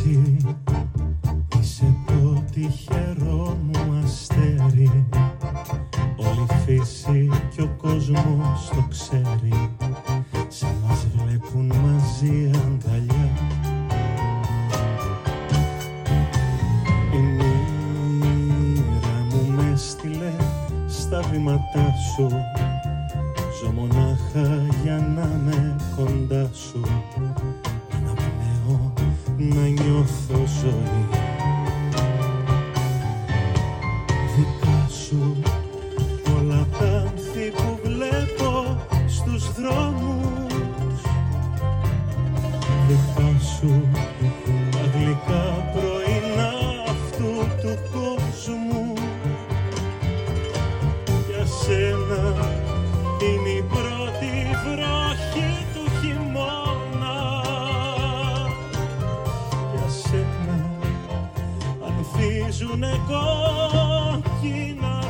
εσύ, είσαι το τυχερό μου αστέρι. Όλη η φύση και ο κόσμος το ξέρει, σε μας βλέπουν μαζί αγκαλιά. Η μοίρα μου με έστειλε στα βήματά σου, ζω μονάχα για να με κοντά σου, να αναπνέω, να νιώθω ζωή. Δικά σου όλα τα άνθη που βλέπω στους δρόμους, δικά σου τα γλυκά πρωινά αυτού του κόσμου. Για σένα είναι η πρώτη βροχή του χειμώνα. Για σένα ανθίζουνε κόκκινα